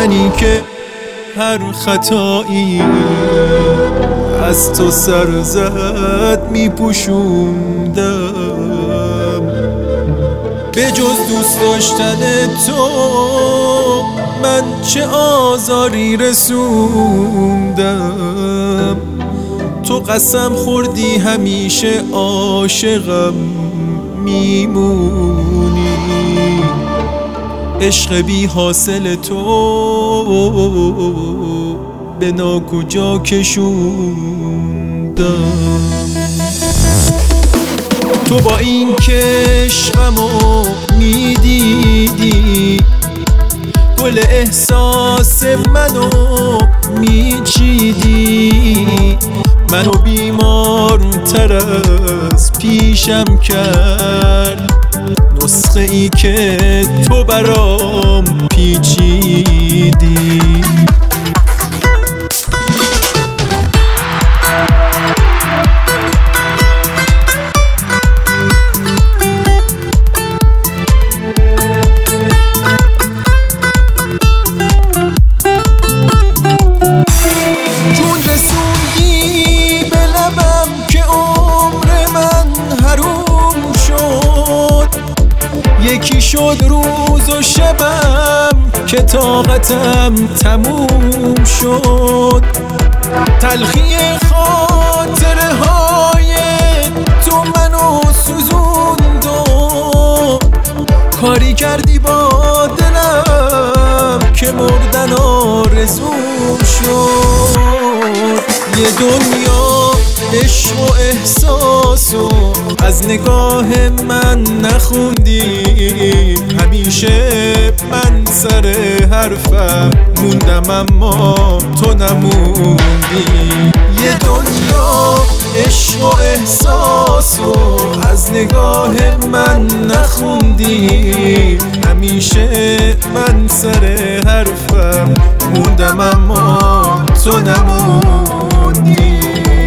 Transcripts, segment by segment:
منی که هر خطایی از تو سر زد میپوشوندم. به جز دوست داشتن تو من چه آزاری رسوندم. تو قسم خوردی همیشه عاشقم میمونی، عشق بی حاصل تو به ناکجا کشوندم. تو با این که عشقمو میدیدی گل احساس منو میچیدی، منو بیمارتر از پیشم کرد نسخه ای که تو برام پیچیدی. یکی شد روز و شبم که طاقتم تموم شد. تلخی خاطره های تو منو سوزوند و کاری کردی با دلم که مردن آرزوم شد. یه دنیا عشق و احساس و از نگاه من نخوندی، همیشه من سر حرفم موندم اما تو نموندی. یه دنیا عشق و احساس و از نگاه من نخوندی، همیشه من سر حرفم موندم اما تو نموندی.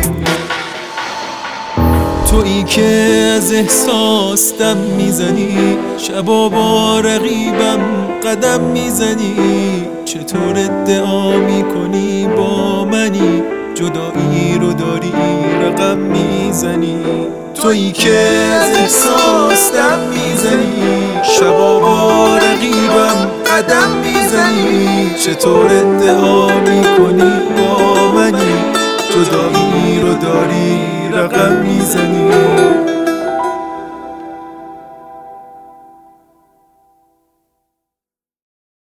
تویی که از احساس دم میزنی، شبا با رقیبم قدم میزنی، چطور ادعا میکنی با منی جدایی رو داری رقم میزنی. تویی که از احساس دم میزنی، شبا با رقیبم قدم میزنی، چطور ادعا میکنی با منی جدایی رو داری رقم میزنی.